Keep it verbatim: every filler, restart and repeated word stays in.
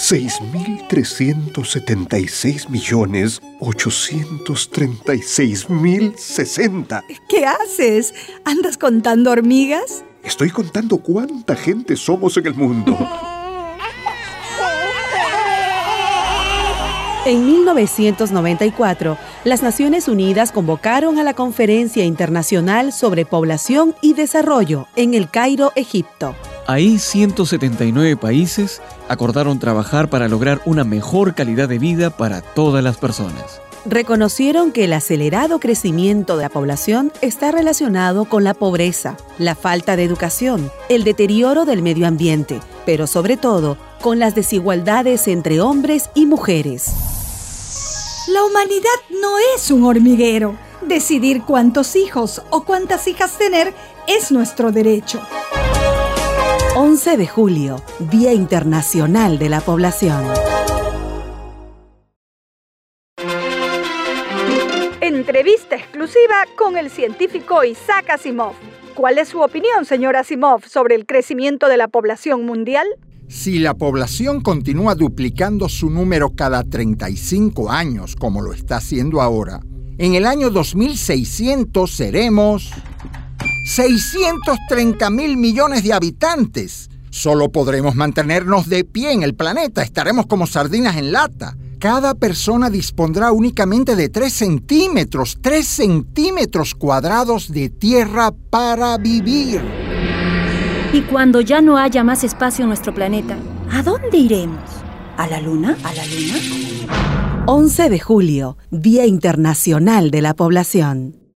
seis mil trescientos setenta y seis millones ochocientos treinta y seis mil sesenta. ¿Qué haces? ¿Andas contando hormigas? Estoy contando cuánta gente somos en el mundo. En mil novecientos noventa y cuatro, las Naciones Unidas convocaron a la Conferencia Internacional sobre Población y Desarrollo en El Cairo, Egipto. Ahí ciento setenta y nueve países acordaron trabajar para lograr una mejor calidad de vida para todas las personas. Reconocieron que el acelerado crecimiento de la población está relacionado con la pobreza, la falta de educación, el deterioro del medio ambiente, pero sobre todo con las desigualdades entre hombres y mujeres. La humanidad no es un hormiguero. Decidir cuántos hijos o cuántas hijas tener es nuestro derecho. once de julio, Día Internacional de la Población. Entrevista exclusiva con el científico Isaac Asimov. ¿Cuál es su opinión, señor Asimov, sobre el crecimiento de la población mundial? Si la población continúa duplicando su número cada treinta y cinco años, como lo está haciendo ahora, en el año dos mil seiscientos seremos seiscientos treinta mil millones de habitantes. Solo podremos mantenernos de pie en el planeta, estaremos como sardinas en lata. Cada persona dispondrá únicamente de tres centímetros, tres centímetros cuadrados de tierra para vivir. Y cuando ya no haya más espacio en nuestro planeta, ¿a dónde iremos? ¿A la luna? ¿A la luna? once de julio, Día Internacional de la Población.